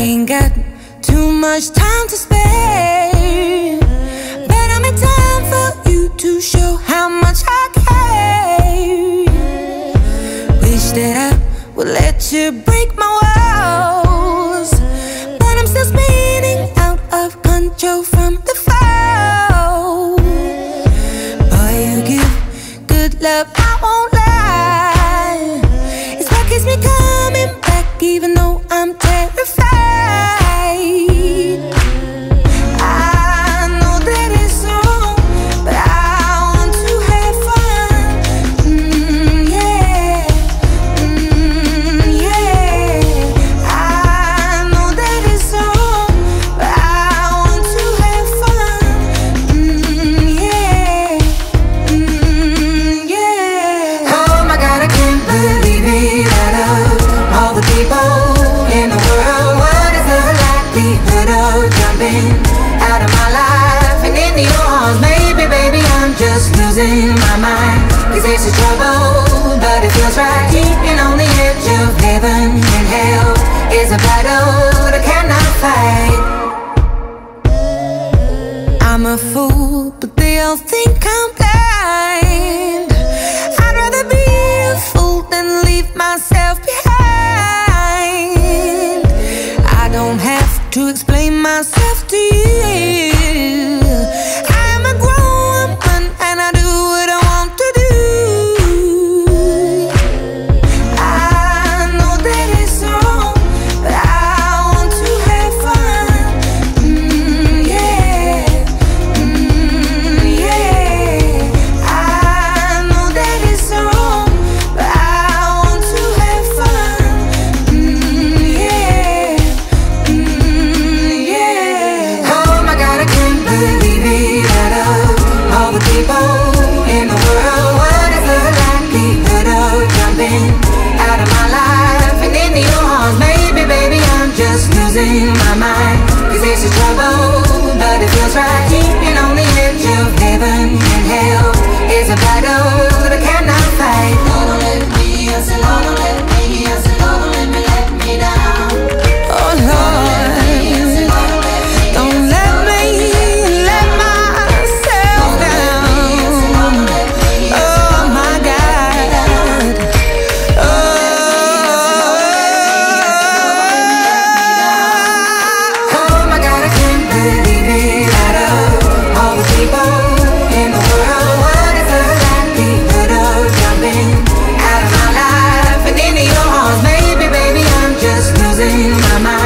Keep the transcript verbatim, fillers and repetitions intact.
ain't got too much time to spare, but I'm in time for you to show how much I care. Wish that I would let you break my walls, but I'm still spinning out of control from the fall. Boy, you give good love, I won't lie. It's what keeps me coming back, even though I'm terrified. I know that it's wrong, but I want to have fun. Mm, yeah, mm, yeah. I know that it's wrong, but I want to have fun. Mm, yeah, mm, yeah. Oh my God, I can't believe it. Out of all the people in the world, what is the likelihood of jumping out of my life and into your arms? Maybe, baby, I'm just losing my mind. Cause it's a trouble, but it feels right. Keeping on the edge of heaven and hell is a battle that cannot fight. I'm a fool, but they all think I'm blind. I'd rather be a fool than leave myself behind. I don't have to explain myself to you. I'm a grown woman and I do what I want to do. I know that it's wrong, but I want to have fun. Mm, yeah, mm, yeah. I know that it's wrong, but I want to have fun. Mm, yeah, mm, yeah. Oh my God, I can't believe it. Out of all the people in the world, what is the likelihood of jumping out of my life and into your arms? Maybe, baby, I'm just losing my mind. Cause it's a trouble, but it feels right. Keeping on the edge of heaven and hell is a battle that cannot fight. Lord, don't let me, I said, Lord, don't let me, I said, Lord, don't let me let me down. Oh Lord, don't let me let myself down. Oh my God. Oh, oh my God, I can't believe it. Out of all the people in the world, what is the likelihood of jumping out of my life and into your arms? Maybe, baby, I'm just losing my mind.